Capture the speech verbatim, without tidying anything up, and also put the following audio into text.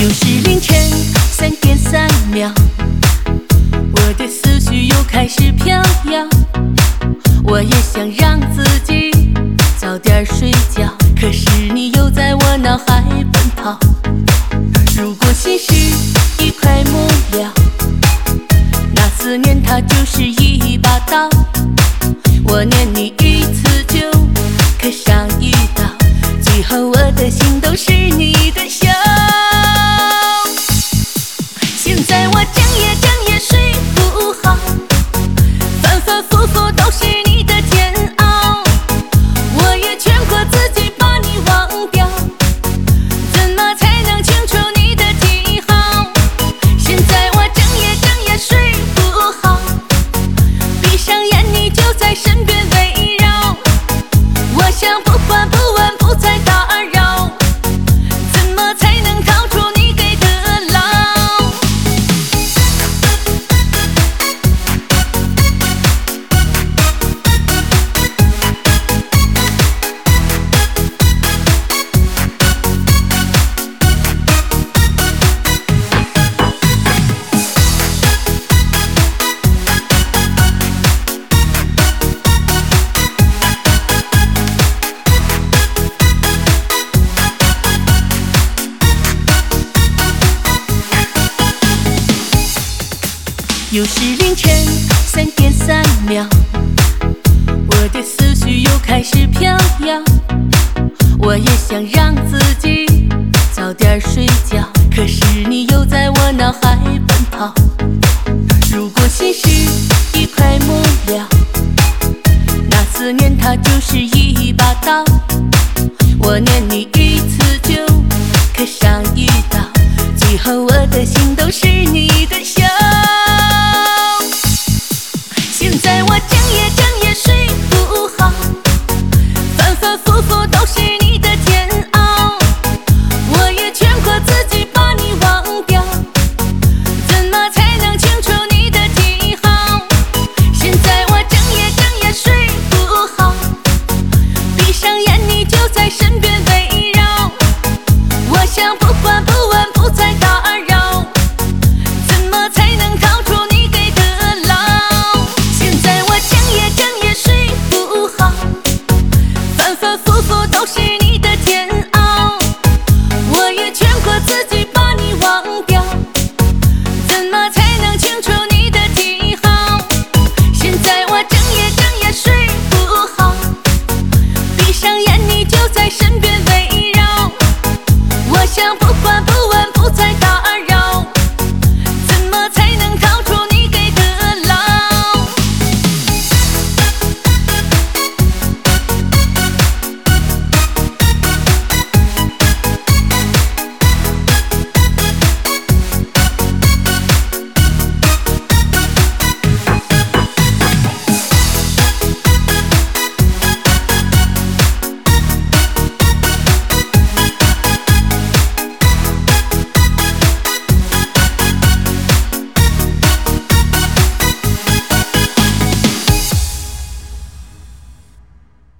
又是凌晨三点三秒，我的思绪又开始飘摇。我也想让自己早点睡觉，可是你又在我脑海奔跑。如果心是一块木料，那思念它就是一把刀。我念你一次就刻上一刀，最后我的心都是你的笑。现在我整夜整夜睡不好，反反复复都是你的煎熬。我也劝过自己把你忘掉，怎么才能清楚你的记号？现在我整夜整夜睡不好，闭上眼你就在身边围绕。我想不管不问不再打扰，怎么才能逃出你给的牢？又是凌晨三点三秒，我的思绪又开始飘摇。我也想让自己早点睡觉，可是你又在我脑海奔跑。如果心是一块木料，那思念它就是一把刀。我念你一次就刻上一刀，最后我的心都是你的笑。现在我整夜整夜睡不好，反反复复都是你的煎熬。我也劝过自己把你忘掉，怎么才能清楚你的记号？现在我整夜整夜睡不好，闭上眼你就在身边围绕。我想不管不问不再打扰，怎么才能逃出你给的牢？现在我整夜整夜睡不好，反反复复都是你的煎熬。我也劝过自